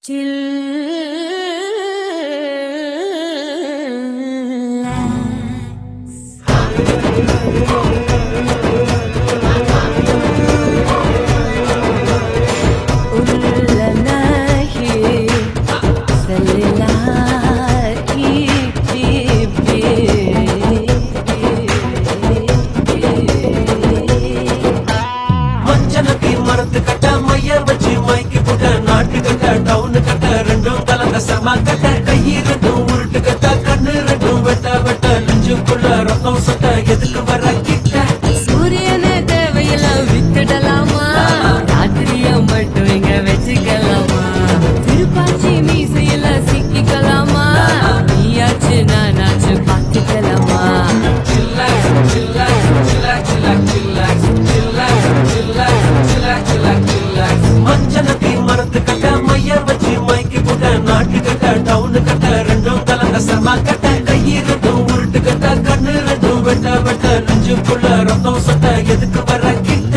சூரியனே தேவையெல்லாம் வித்துடலாமா, ராத்திரிய மட்டும் இங்க வச்சுக்கலாமா, திருப்பாச்சி மீசையெல்லாம் சிக்கிக்கலாமா, நீயாச்சு நானாச்சு பாத்துக்கலாமா. மஞ்சனத்தி மரத்து கட்ட மைய வச்சு மைக்கு போட்ட நாட்டு கட்ட டவுனு கட்ட ரெண்டும் கலந்த சமா கட்ட கையிரண்டும் உருட்டு கட்ட கண்ணு ரெண்டும் வெட்ட வெட்ட நெஞ்சுக்குள்ள ரத்தம் சட்ட எதுக்கு வர கிட்ட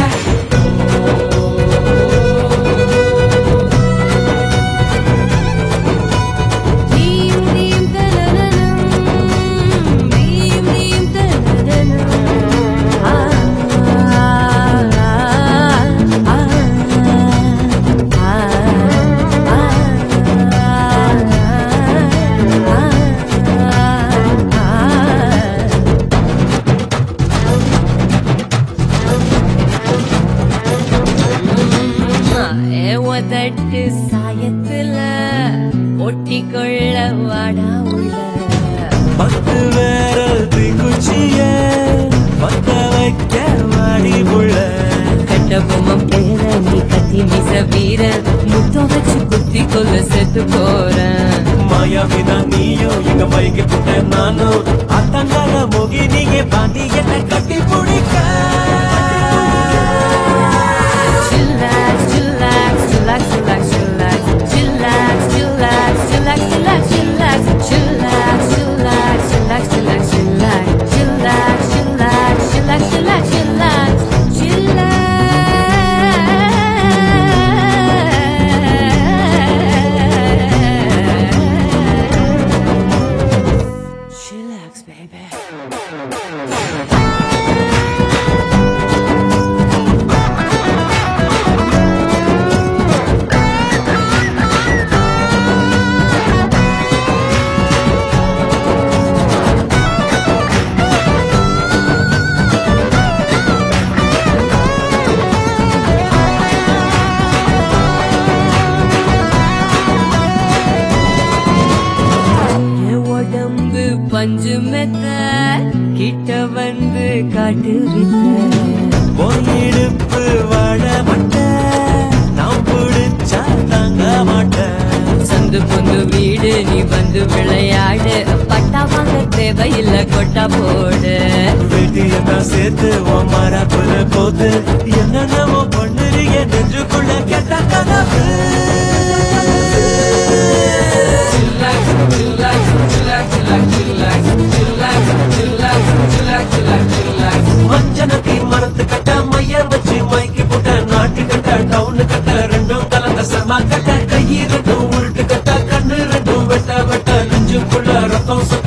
தட்டு சாயத்துல ஒட்டிக்கொள்ள வாடா உள்ள பத்து வேரல் குச்சிய பத்த வைக்க வாடி புள்ள கட்ட பொம்மம் பேர நீ கத்தி மிச வீர முத்தம் வச்சு குத்தி கொள்ள செத்து போறேன். மாயாவிதான் நீயும் எங்க மைக்கு புட்ட நானும் அத்தங்கால மோகி நீங்க பாண்டி என்ன கட்டி பிடிக்க பஞ்சு மெத்த கிட்ட வந்து காட்டு வித்த போயிடுப்பு வாழ மாட்டேன் நான் பிடிச்சா தாங்க மாட்டேன். சந்து பொந்து வீடு நீ வந்து விளையாடு, பட்டா வாங்க தேவையில்ல கொட்டா போடு. வேட்டியதான் சேர்த்து உன் மரப்புல கோத்து என்னென்னமோ பண்ணுறீங்க நெஞ்சுக்குள்ள கெட்ட கனவு மஞ்சனத்தி மரத்து கட்ட மைய வச்சு மைக்கு போட்ட நாட்டு கட்ட டவுனு கட்ட ரெண்டும் கலந்த சமா கட்ட கையிரண்டும் உருட்டு கட்ட கண்ணு ரெண்டும் வெட்ட வெட்ட நெஞ்சுக்குள்ள ரத்தம்